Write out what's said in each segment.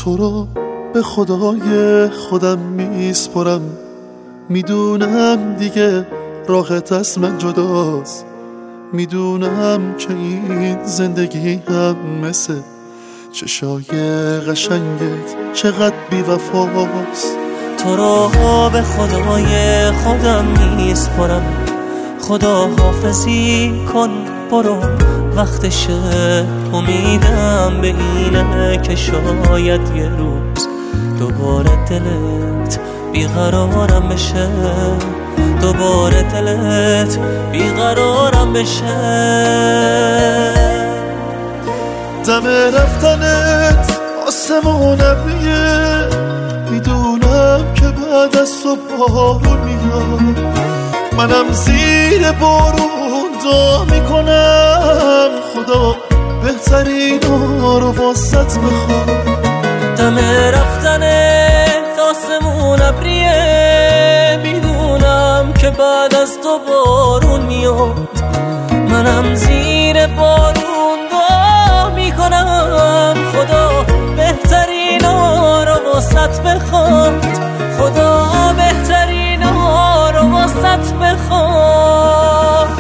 تو رو به خدای خودم میسپرم، میدونم دیگه راحت از من جداست، میدونم که این زندگی هم مثل چشای قشنگت چقدر بی وفاست. تو رو به خدای خودم میسپرم، خدا حافظی کن برو وقتشه، امیدم به اینه که شاید یه روز دوباره دلت بیقرارم بشه، دوباره دلت بیقرارم بشه. دم رفتنت آسمون ابریه، میدونم که بعد از تو بارون میاد، منم زیر بارون دعا میکنم خدا بهترین رو واسط بخواد. دم رفتنت آسمون ابریه، میدونم که بعد از تو بارون میاد، منم زیر بارون دعا میکنم خدا بهترین رو واسط بخواد، خدا بهترین رو واسط بخواد.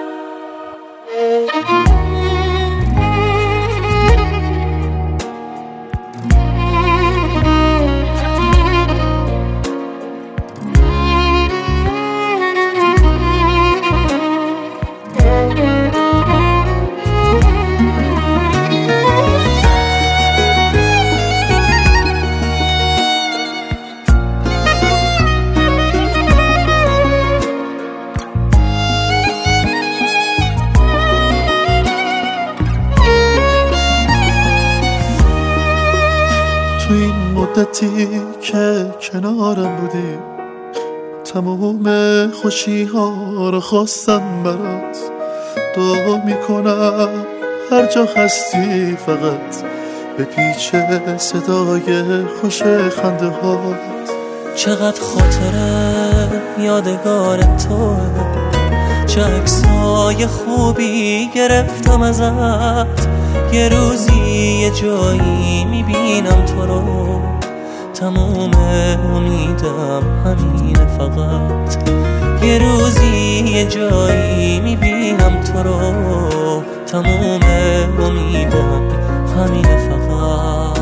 تو این مدتی که کنارم بودی تمام خوشی ها رو خواستم برات، دعا میکنم هر جا هستی فقط به پیچ صدای خوش خنده هات. چقدر خاطره یادگار توه، چه عکسای خوبی گرفتم ازت، یه روزی یه جایی میبینم تو رو، تموم امیدم همینه فقط، یه روزی یه جایی میبینم تو رو، تموم امیدم همینه فقط.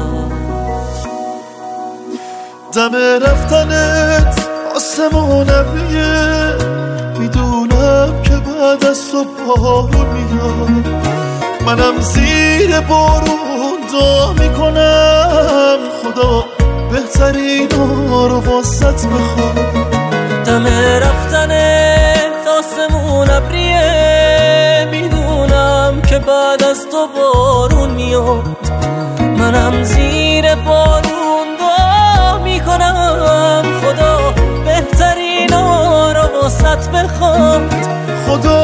دم رفتنت آسمون ابریه، میدونم که بعد از تو بارون میاد، منم زیر بارون دعا میکنم خدا بهترین رو واسط بخواد. دم رفتنت آسمون ابریه، میدونم که بعد از تو بارون میاد، منم زیر بارون دعا میکنم خدا بهترین رو واسط بخواد، خدا